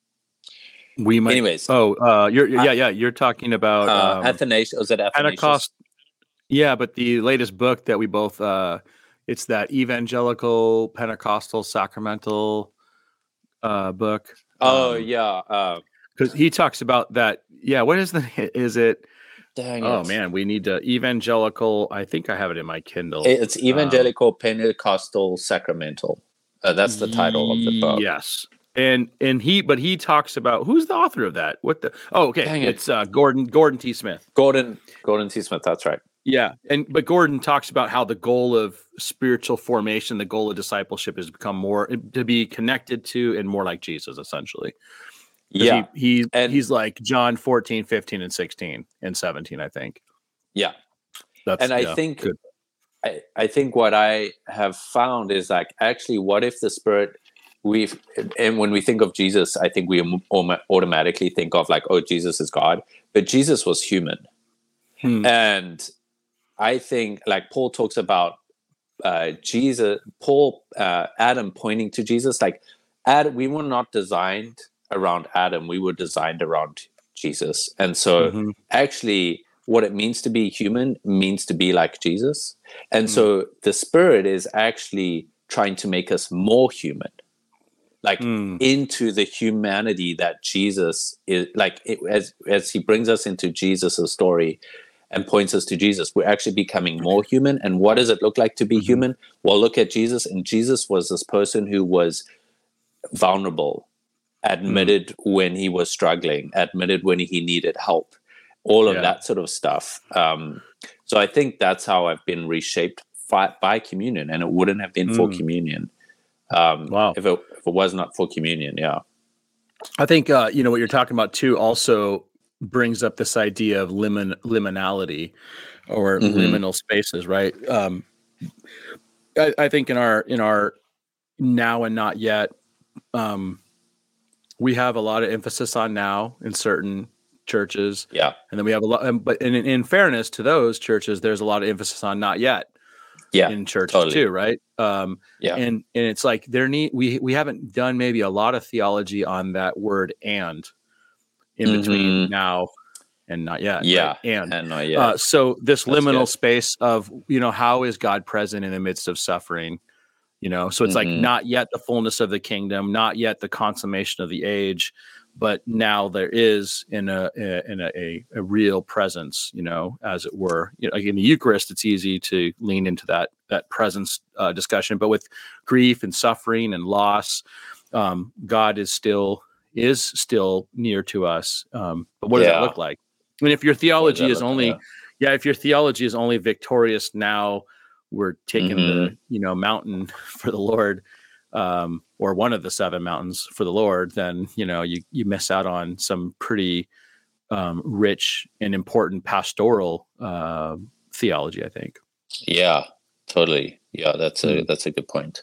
We might. anyways, Oh, uh, you're yeah, I- yeah. You're talking about uh, um, Athanasius. Was it Athanasius? Pentecost. Yeah, but the latest book that we both uh it's that evangelical Pentecostal sacramental uh book. Oh Um yeah. Uh, because he talks about that. Yeah, what is the is it? dang Oh it. man, we need to evangelical. I think I have it in my Kindle. It's Um, Evangelical Pentecostal Sacramental. Uh, that's the title of the book. Yes. And and he but he talks about who's the author of that? What the Oh, okay. Dang it. It's uh Gordon Gordon T. Smith. Gordon Gordon T. Smith. That's right. Yeah, and but Gordon talks about how the goal of spiritual formation, the goal of discipleship, is to become more to be connected to and more like Jesus, essentially. Yeah, he, he and he's like John fourteen, fifteen, and sixteen and seventeen, I think. Yeah, that's and I yeah, think good. I, I think what I have found is like, actually, what if the Spirit, we've, and when we think of Jesus, I think we automatically think of like, oh, Jesus is God, but Jesus was human. Hmm. And I think like Paul talks about uh, Jesus, Paul, uh, Adam pointing to Jesus, like Adam, we were not designed around Adam, we were designed around Jesus. And so mm-hmm. actually what it means to be human means to be like Jesus. And mm. so the Spirit is actually trying to make us more human, like mm. into the humanity that Jesus is, like it, as, as he brings us into Jesus' story and points us to Jesus, we're actually becoming more human. And what does it look like to be mm-hmm. human? Well, look at Jesus. And Jesus was this person who was vulnerable, admitted mm. when he was struggling, admitted when he needed help, all of yeah. that sort of stuff. Um, so I think that's how I've been reshaped by, by communion, and it wouldn't have been mm. for communion um, wow. if, it, if it was not for communion. Yeah. I think, uh, you know, what you're talking about too also brings up this idea of limin, liminality or mm-hmm. liminal spaces, right? Um, I, I think in our, in our now and not yet, um, we have a lot of emphasis on now in certain churches. Yeah. And then we have a lot, um, but in, in fairness to those churches, there's a lot of emphasis on not yet yeah, in churches totally. too. Right. Um, yeah. And, and it's like there need, we, we haven't done maybe a lot of theology on that word and in mm-hmm. between now and not yet. Yeah. Right? And, and not yet. Uh, so this That's liminal good. space of, you know, how is God present in the midst of suffering? You know, so it's mm-hmm. like not yet the fullness of the kingdom, not yet the consummation of the age, but now there is in a in a, a, a real presence, you know, as it were. You know, like in the Eucharist, it's easy to lean into that that presence uh, discussion, but with grief and suffering and loss, um, God is still is still near to us. Um, but what does yeah. that look like? I mean, if your theology is only, yeah. yeah, if your theology is only victorious now, we're taking mm-hmm. the, you know, mountain for the Lord, um, or one of the seven mountains for the Lord, then, you know, you, you miss out on some pretty um, rich and important pastoral uh, theology, I think. Yeah, totally. Yeah, that's a, mm. that's a good point.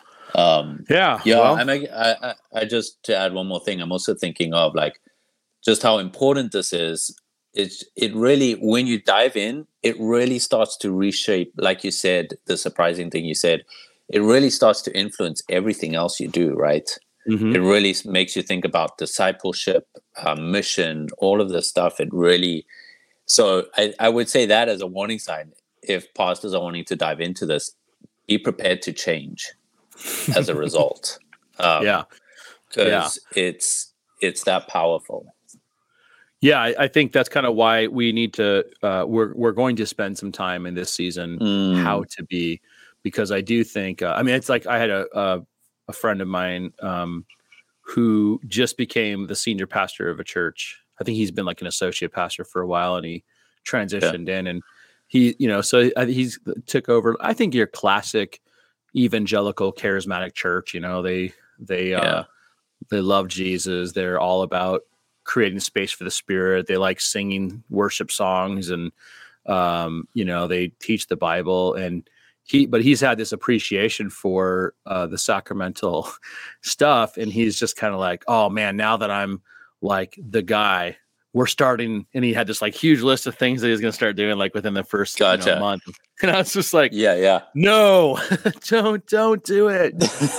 Um, yeah. Yeah. Well, I, mean, I, I, I just, to add one more thing, I'm also thinking of like just how important this is. It's, it really, when you dive in, it really starts to reshape, like you said, the surprising thing you said, it really starts to influence everything else you do, right? Mm-hmm. It really makes you think about discipleship, uh, mission, all of this stuff. It really, so I, I would say that as a warning sign, if pastors are wanting to dive into this, be prepared to change as a result. Um, yeah. Because yeah. it's, it's that powerful. Yeah, I, I think that's kind of why we need to. Uh, we're we're going to spend some time in this season mm. how to be, because I do think. Uh, I mean, it's like I had a a, a friend of mine um, who just became the senior pastor of a church. I think he's been like an associate pastor for a while, and he transitioned yeah. in, and he, you know, so he's took over. I think your classic evangelical charismatic church. You know, they they yeah. uh, they love Jesus. They're all about creating space for the Spirit. They like singing worship songs, and um, you know, they teach the Bible. And he, but he's had this appreciation for uh, the sacramental stuff, and he's just kind of like, oh man, now that I'm like the guy, we're starting. And he had this like huge list of things that he's going to start doing like within the first gotcha. you know, month. And I was just like, yeah, yeah, no, don't, don't do it.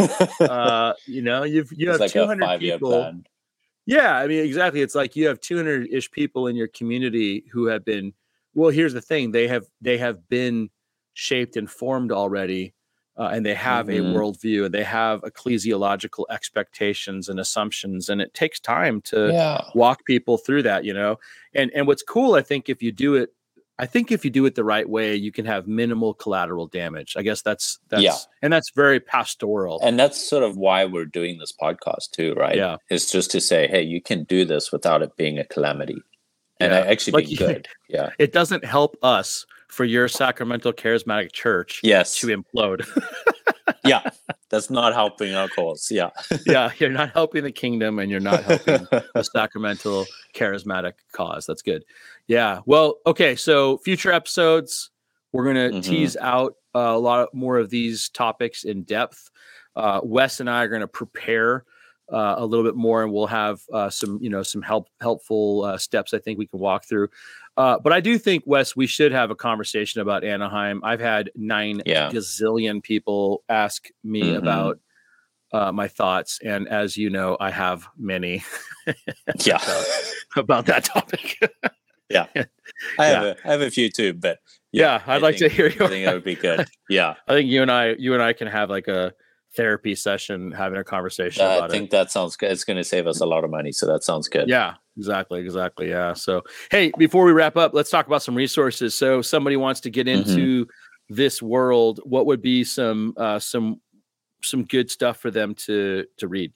uh, you know, you've you it's have like two hundred people. Plan. Yeah, I mean, exactly. It's like you have two hundred ish people in your community who have been, well, here's the thing. They have, they have been shaped and formed already. Uh, and they have mm-hmm. a worldview, and they have ecclesiological expectations and assumptions. And it takes time to yeah. walk people through that, you know? And, and what's cool, I think if you do it, I think if you do it the right way, you can have minimal collateral damage. I guess that's, that's, yeah. and that's very pastoral. And that's sort of why we're doing this podcast too, right? Yeah. It's just to say, hey, you can do this without it being a calamity and yeah. actually like, being good. Yeah. It doesn't help us for your Sacramento Charismatic Church yes. to implode. Yeah, that's not helping our cause. Yeah. Yeah, you're not helping the kingdom and you're not helping the Sacramento Charismatic cause. That's good. Yeah. Well, okay. So future episodes, we're going to mm-hmm. tease out uh, a lot more of these topics in depth. Uh, Wes and I are going to prepare uh, a little bit more, and we'll have uh, some, you know, some help, helpful uh, steps I think we can walk through. Uh, but I do think, Wes, we should have a conversation about Anaheim. I've had nine yeah. gazillion people ask me mm-hmm. about uh, my thoughts. And as you know, I have many yeah. about, about that topic. yeah. I have, yeah. A, I have a few too, but yeah, yeah I'd I like think, to hear your I think that would be good. Yeah. I think you and I, you and I can have like a therapy session, having a conversation uh, about I think it. that sounds good. It's going to save us a lot of money. So that sounds good. Yeah, exactly. Exactly. Yeah. So, hey, before we wrap up, let's talk about some resources. So somebody wants to get into mm-hmm. this world. What would be some, uh, some, some good stuff for them to, to read?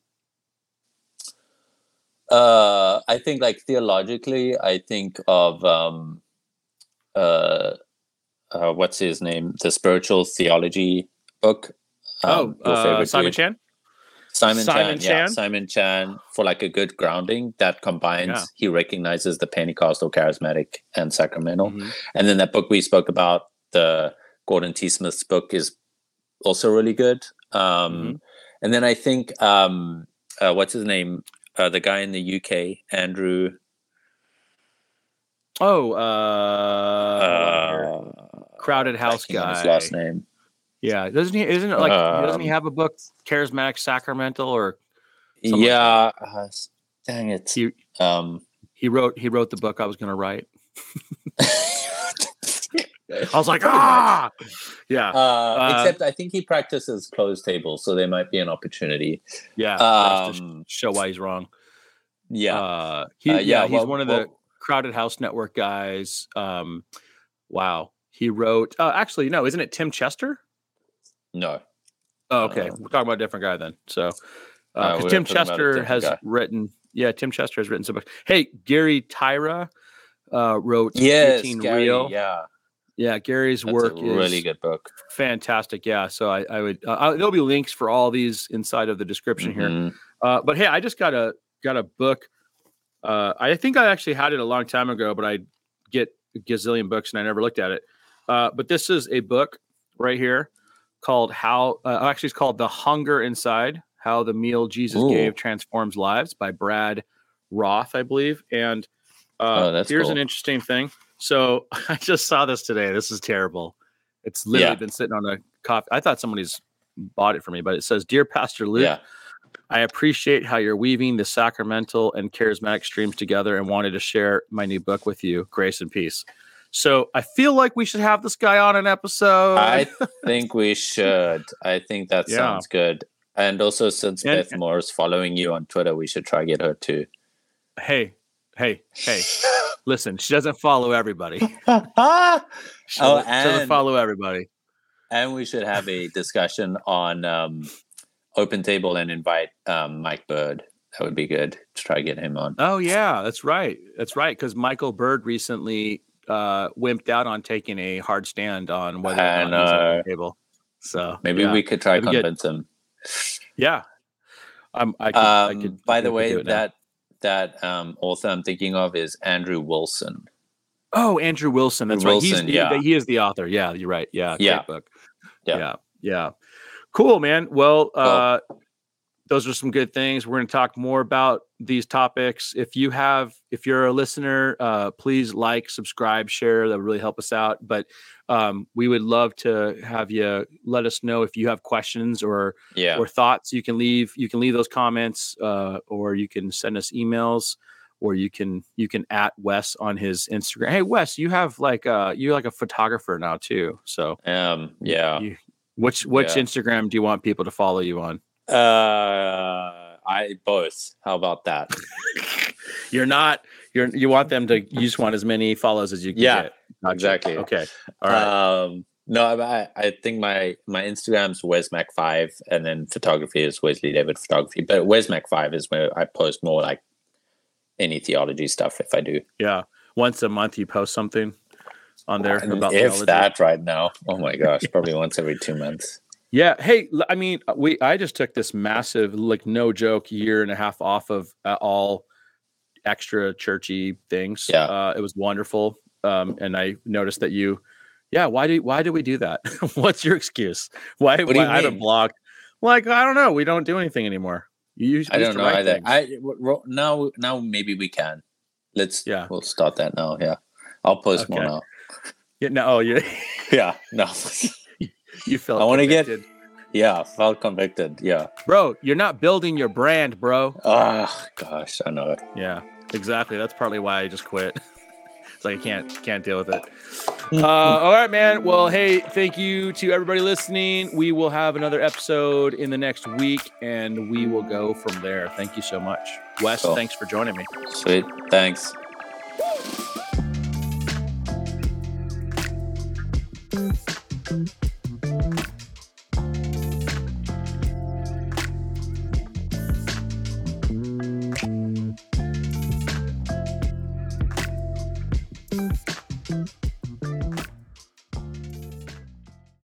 Uh, I think like theologically, I think of, um, uh, uh, what's his name? The Spiritual Theology book. Um, oh, uh, Simon dude. Chan? Simon, Simon Chan, Chan, yeah, Simon Chan for like a good grounding that combines. Yeah. He recognizes the Pentecostal, Charismatic, and Sacramental. Mm-hmm. And then that book we spoke about, the Gordon T. Smith's book, is also really good. Um, mm-hmm. And then I think um, uh, what's his name? Uh, the guy in the U K, Andrew. Oh, uh, uh Crowded House guy. His last name. Yeah, doesn't he? Isn't it like um, doesn't he have a book, Charismatic Sacramental, or yeah? Like uh, dang it! He um, he wrote he wrote the book I was going to write. I was like, ah, yeah. Uh, uh, except I think he practices closed tables, so there might be an opportunity. Yeah, um, to show why he's wrong. Yeah, uh, he, uh, yeah, yeah. He's well, one of the well, Crowded House Network guys. Um, wow, he wrote. Uh, actually, no, isn't it Tim Chester? No. Oh, okay. Uh, we're talking about a different guy then. So, uh, uh, we Tim Chester has guy. written, yeah, Tim Chester has written some books. Hey, Gary Tyra uh, wrote yes, eighteen Gary, Real. Yeah. Yeah, Gary's That's work a really is good book. Fantastic. Yeah. So I, I would, uh, there'll be links for all these inside of the description mm-hmm. here. Uh, but hey, I just got a, got a book. Uh, I think I actually had it a long time ago, but I get a gazillion books and I never looked at it. Uh, but this is a book right here called How, uh, actually it's called The Hunger Inside, How the Meal Jesus Ooh. Gave Transforms Lives by Brad Roth, I believe. And uh, oh, that's here's cool. an interesting thing. So I just saw this today. This is terrible. It's literally yeah. been sitting on a coffee. I thought somebody's bought it for me, but it says, Dear Pastor Luke, yeah. I appreciate how you're weaving the sacramental and charismatic streams together and wanted to share my new book with you. Grace and peace. So I feel like we should have this guy on an episode. I think we should. I think that yeah. sounds good. And also, since and, Beth Moore's following you on Twitter, we should try to get her too. Hey, hey, hey. Listen, she doesn't follow everybody. she oh, doesn't, and, doesn't follow everybody. And we should have a discussion on um, Open Table and invite um, Mike Bird. That would be good to try to get him on. Oh, yeah, that's right. That's right. Because Michael Bird recently uh, wimped out on taking a hard stand on whether or not he's on Open Table. So maybe yeah. we could try to Maybe convince get, him. Yeah. Um, I could, um, I could, by I the could way, that that um, author I'm thinking of is Andrew Wilson. Oh, Andrew Wilson. That's Wilson, right. He's, yeah. he, he is the author. Yeah, you're right. Yeah. Yeah. Great book. Yeah. Yeah. Yeah. Cool, man. Well, uh, well those are some good things. We're going to talk more about these topics. If you have, if you're a listener, uh, please like, subscribe, share. That would really help us out. But um, we would love to have you let us know if you have questions or yeah. or thoughts. You can leave. You can leave those comments, uh, or you can send us emails, or you can you can at Wes on his Instagram. Hey, Wes, you have like uh you're like a photographer now too. So um yeah. You, which which yeah. Instagram do you want people to follow you on? Uh, I both. How about that? You're not. You're. You want them to. You just want as many follows as you can yeah, get. Gotcha. Exactly. Okay. All right. Um, no, I, I think my my Instagram's Wesmac five, and then photography is Wesley David Photography. But Wesmac five is where I post more like any theology stuff if I do. Yeah. Once a month, you post something. on there about if theology. that right now. Oh my gosh, probably once every two months. Yeah. Hey, I mean, we I just took this massive, like no joke, year and a half off of uh, all extra churchy things. Yeah. Uh, it was wonderful. Um, and I noticed that you, yeah. Why do why do we do that? What's your excuse? Why? What do why you I haven't mean? blogged. Like I don't know. We don't do anything anymore. You used, I used don't to know write either. things. I w- now now maybe we can. Let's Yeah. We'll start that now. Yeah, I'll post more Okay. now. Yeah. No. Oh, you Yeah. No. you felt. I want to get. convicted. Yeah, felt convicted. Yeah. Bro, you're not building your brand, bro. Ah, gosh, I know it. Yeah, exactly. That's partly why I just quit. It's like I can't can't deal with it. Uh, all right, man. Well, hey, thank you to everybody listening. We will have another episode in the next week, and we will go from there. Thank you so much, Wes. Cool. Thanks for joining me. Sweet. Thanks.